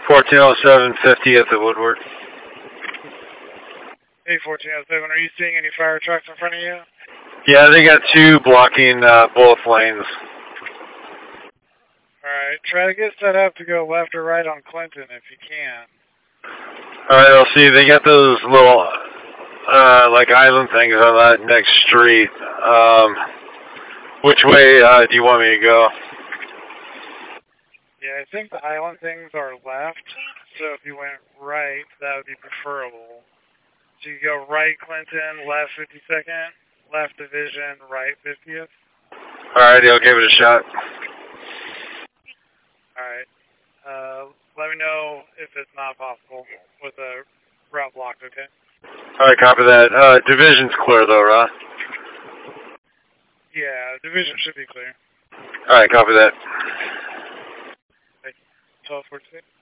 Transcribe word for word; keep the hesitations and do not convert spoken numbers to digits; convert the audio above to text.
fourteen oh seven, fiftieth at Woodward. Hey, fourteen oh seven, are you seeing any fire trucks in front of you? Yeah, they got two blocking uh, both lanes. Alright, try to get set up to go left or right on Clinton if you can. Alright, I'll see. They got those little, uh, like island things on that next street. Um, which way uh, do you want me to go? Yeah, I think the island things are left, so if you went right, that would be preferable. So you go right Clinton, left fifty-second, left Division, right fiftieth. Alrighty, I'll give it a shot. Alright. Uh, let me know if it's not possible with a route blocked, okay? Alright, copy that. Uh, Division's clear though, right? Yeah, Division should be clear. Alright, copy that. twelve forty-six.